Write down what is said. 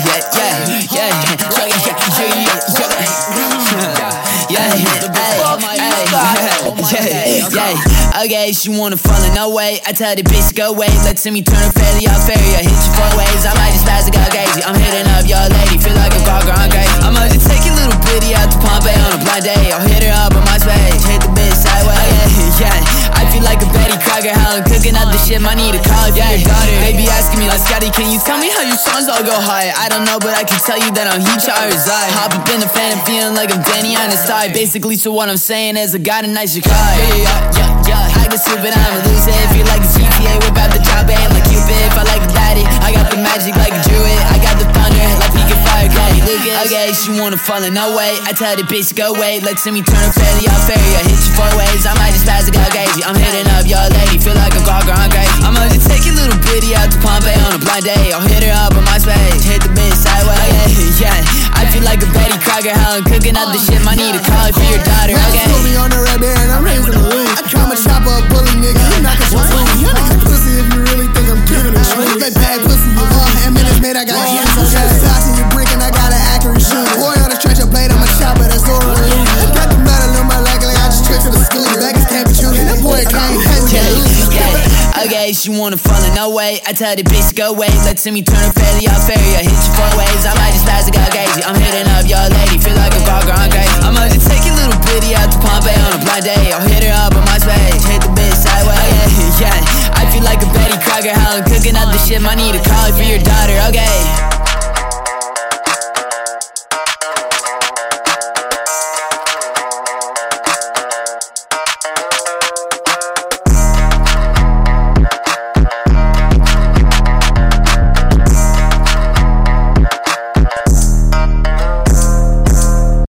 Okay, she wanna fall in no way. I tell the bitch to go away. Let's see me turn her fairly out fairy. I hit you 4 ways. I might just pass it, go crazy. I'm hitting up your lady, feel like a car gone crazy. I might just take a little bitty out to Pompeii on a blind day. I'll hit her up on my space, hit the bitch sideways. I feel like a Betty Crocker, how I'm cooking up the shit. I need a call for your daughter. They be asking me like, Scotty, can you tell me how your songs all go high? I don't know, but I can tell you that I'm huge RSI. Hop up in the fan and feeling like I'm Danny on the side. Basically, so what I'm saying is I got a nice car. I can stupid, I'm elusive. Feel like a GTA, whip out the top aim like Cupid. If I like a daddy, I got the magic like a druid. I got the thunder like he can fire, Cody Lucas. Okay, she wanna fall in no way. I tell the bitch to go away. Let's see me turn her fairly out fairy. I hit you 4 ways. I might just pass it, go crazy. I'm hitting up your lady, feel like a car gone crazy. I might just take a little bitty out to Pompeii on a blind day. I'll hit her up on my space, hit the bitch sideways. I feel like a Betty Crocker, how I'm cooking up the shit. I need a call for your daughter. Okay. Put me on the red band, I'm raising the roof. I try my chopper up, bully nigga. You knock at your food. You niggas pussy if you really think I'm giving a shit. That bad pussy, and minutes made, I got hands. I'm trying to toss in your brick and I got an accurate shooter. Boy on the stretch, I played on my chopper, that's over the loot. Got the metal in my leg like I just tricked to the school. The back is can't be true. That boy can't Okay, she wanna fall in no way. I tell the bitch to go away. Let's see me turn her fairly out fairy. I hit you 4 ways. I might just pass it, go crazy. I'm hitting up your lady, feel like a car gone crazy. I might just take a little bitty out to Pompeii on a blind day. I'll hit her up on my space, hit the bitch sideways. I feel like a Betty Crocker, how I'm cooking up the shit. I need a call for your daughter. Okay.